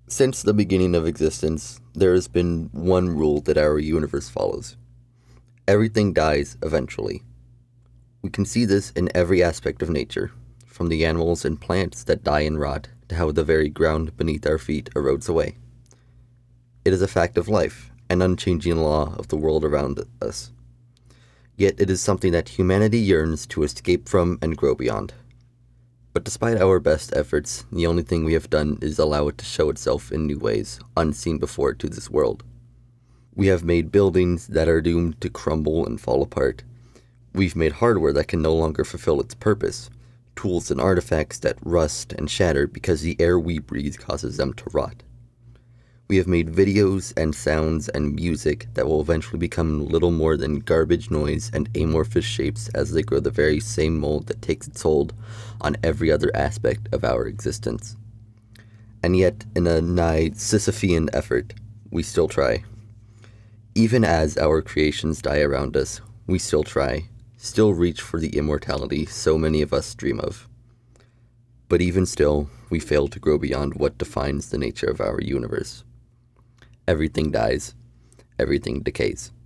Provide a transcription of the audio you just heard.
Since the beginning of existence, there has been one rule that our universe follows. Everything dies eventually. We can see this in every aspect of nature, from the animals and plants that die and rot to how the very ground beneath our feet erodes away. It is a fact of life, an unchanging law of the world around us. Yet it is something that humanity yearns to escape from and grow beyond. But despite our best efforts, the only thing we have done is allow it to show itself in new ways, unseen before to this world. We have made buildings that are doomed to crumble and fall apart. We've made hardware that can no longer fulfill its purpose, tools and artifacts that rust and shatter because the air we breathe causes them to rot. We have made videos and sounds and music that will eventually become little more than garbage noise and amorphous shapes as they grow the very same mold that takes its hold on every other aspect of our existence. And yet, in a nigh Sisyphean effort, we still try. Even as our creations die around us, we still try, still reach for the immortality so many of us dream of. But even still, we fail to grow beyond what defines the nature of our universe. Everything dies. Everything decays.